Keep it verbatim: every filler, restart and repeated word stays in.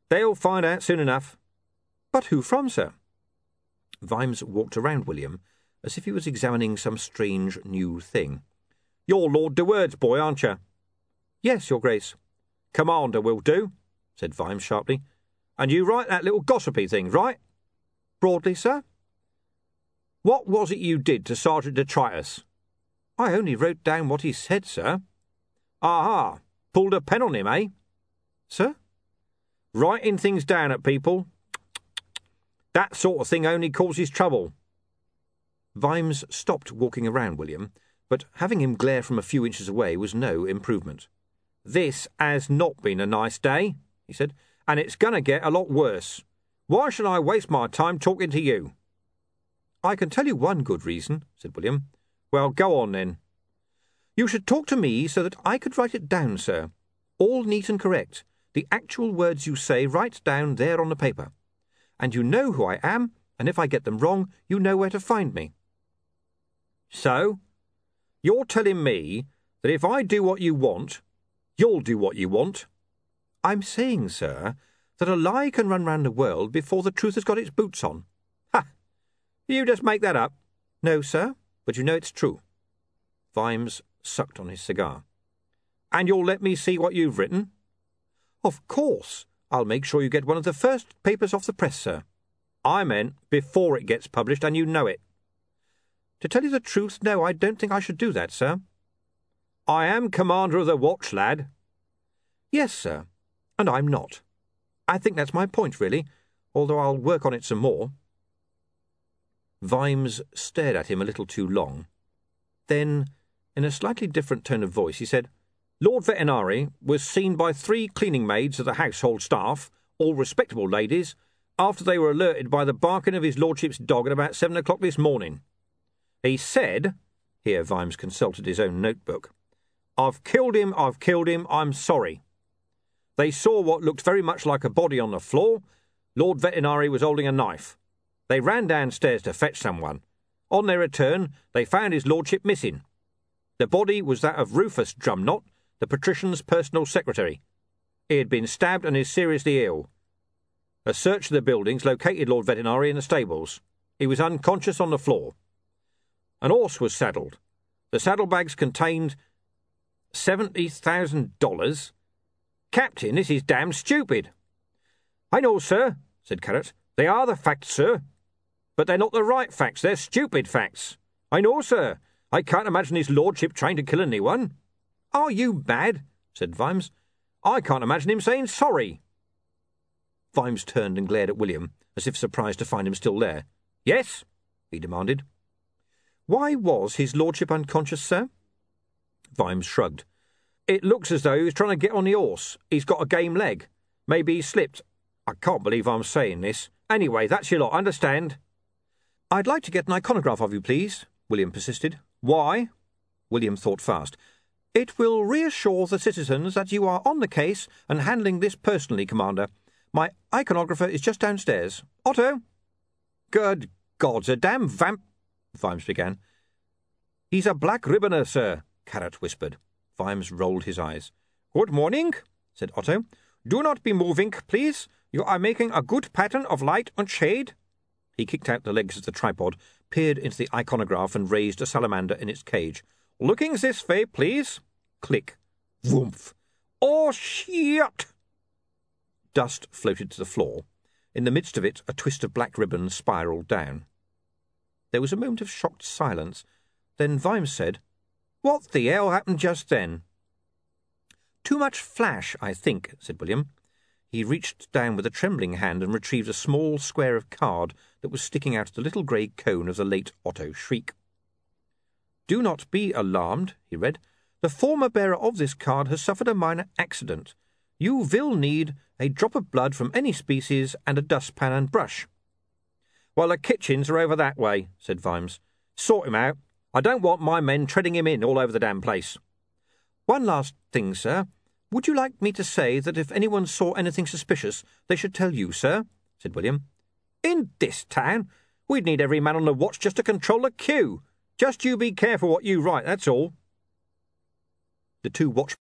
They'll find out soon enough. But who from, sir? Vimes walked around William as if he was examining some strange new thing. You're Lord de Word's boy, aren't you? Yes, your grace. Commander will do, said Vimes sharply. And you write that little gossipy thing, right? Broadly, sir. What was it you did to Sergeant Detritus? I only wrote down what he said, sir. Aha! Pulled a pen on him, eh? Sir? Writing things down at people. That sort of thing only causes trouble. Vimes stopped walking around William, but having him glare from a few inches away was no improvement. This has not been a nice day, he said, and it's going to get a lot worse. Why should I waste my time talking to you? I can tell you one good reason, said William. Well, go on then. You should talk to me so that I could write it down, sir. All neat and correct. The actual words you say right down there on the paper. And you know who I am, and if I get them wrong, you know where to find me. So, you're telling me that if I do what you want, you'll do what you want? I'm saying, sir, that a lie can run round the world before the truth has got its boots on. Ha! You just make that up. No, sir, but you know it's true. Vimes sucked on his cigar. And you'll let me see what you've written? Of course. I'll make sure you get one of the first papers off the press, sir. I meant before it gets published, and you know it. To tell you the truth, no, I don't think I should do that, sir. I am commander of the watch, lad. Yes, sir, and I'm not. I think that's my point, really, although I'll work on it some more. Vimes stared at him a little too long. Then, in a slightly different tone of voice, he said, Lord Vetinari was seen by three cleaning maids of the household staff, all respectable ladies, after they were alerted by the barking of his lordship's dog at about seven o'clock this morning. He said, here Vimes consulted his own notebook, I've killed him, I've killed him, I'm sorry. They saw what looked very much like a body on the floor. Lord Vetinari was holding a knife. They ran downstairs to fetch someone. On their return, they found his lordship missing. The body was that of Rufus Drumknott, the patrician's personal secretary. He had been stabbed and is seriously ill. A search of the buildings located Lord Vetinari in the stables. He was unconscious on the floor. An horse was saddled. The saddlebags contained seventy thousand dollars. Captain, this is damned stupid. I know, sir, said Carrot. They are the facts, sir. But they're not the right facts, they're stupid facts. I know, sir. I can't imagine his lordship trying to kill anyone. Are you mad? Said Vimes. I can't imagine him saying sorry. Vimes turned and glared at William, as if surprised to find him still there. Yes? He demanded. Why was his lordship unconscious, sir? Vimes shrugged. It looks as though he was trying to get on the horse. He's got a game leg. Maybe he slipped. I can't believe I'm saying this. Anyway, that's your lot, understand? I'd like to get an iconograph of you, please, William persisted. Why? William thought fast. It will reassure the citizens that you are on the case and handling this personally, Commander. My iconographer is just downstairs. Otto? Good gods, a damn vamp... Vimes began. He's a black ribboner, sir, Carrot whispered. Vimes rolled his eyes. Good morning, said Otto. Do not be moving, please. You are making a good pattern of light and shade. He kicked out the legs of the tripod, peered into the iconograph and raised a salamander in its cage. Looking this way, please. Click. Whoomph. Oh, shit! Dust floated to the floor. In the midst of it, a twist of black ribbon spiralled down. There was a moment of shocked silence. Then Vimes said, What the hell happened just then? Too much flash, I think, said William. He reached down with a trembling hand and retrieved a small square of card that was sticking out of the little grey cone of the late Otto Shriek. Do not be alarmed, he read. The former bearer of this card has suffered a minor accident. You will need a drop of blood from any species and a dustpan and brush. Well, the kitchens are over that way, said Vimes. Sort him out. I don't want my men treading him in all over the damn place. One last thing, sir. Would you like me to say that if anyone saw anything suspicious, they should tell you, sir? Said William. In this town? We'd need every man on the watch just to control the queue. Just you be careful what you write, that's all. The two watch